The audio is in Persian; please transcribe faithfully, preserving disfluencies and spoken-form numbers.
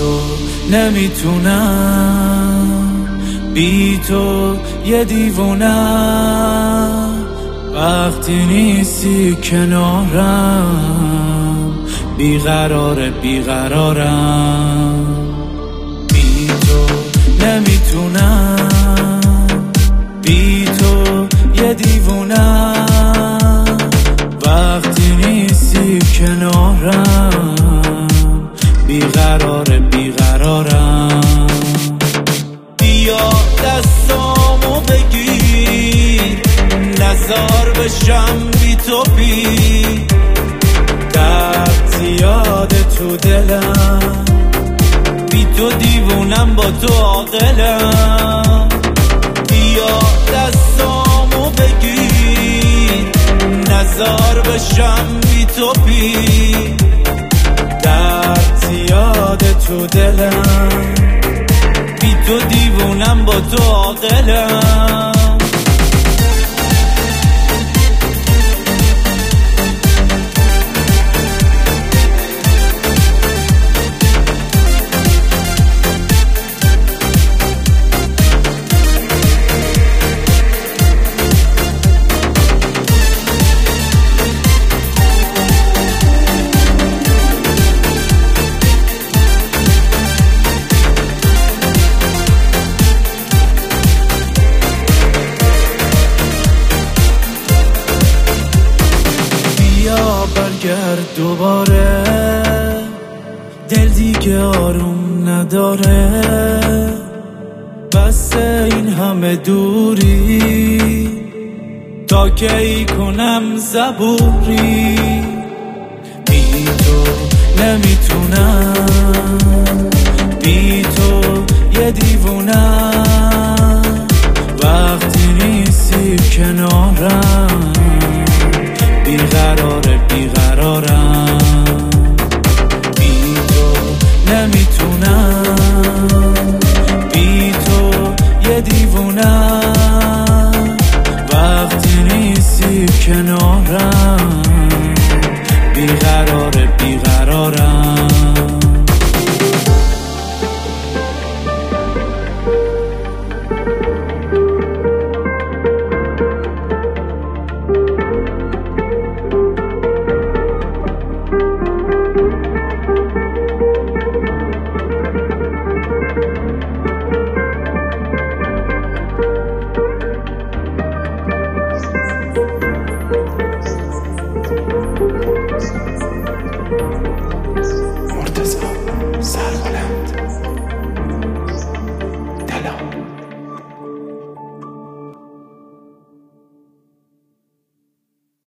تو نمیتونم، بی تو یه دیوونم. وقتی نیستی کنارم بیقراره بیقرارم. بی تو نمیتونم، بی تو یه دیوونم. وقتی نیستی کنارم بیقراره بیقرارم. بیا دستامو بگیر، نزار بشم بی تو بی درد زیاده تو دلم. بی تو دیوونم با تو عاقلم. بیا دستامو بگیر، نزار بشم بی تو بی درد زیاده تو دلم. بی تو دیوونم با تو عاقلم. برگرد دوباره، دل دیگه آروم نداره. بس این همه دوری، تا کی کنم صبوری. بی تو نمیتونم، بی تو یه دیوونم. وقتی نیستی کنارم بیقراره بیقرارم. بی تو نمیتونم، بی تو یه دیوونم. وقتی نیستی کنارم بیقراره بیقرارم.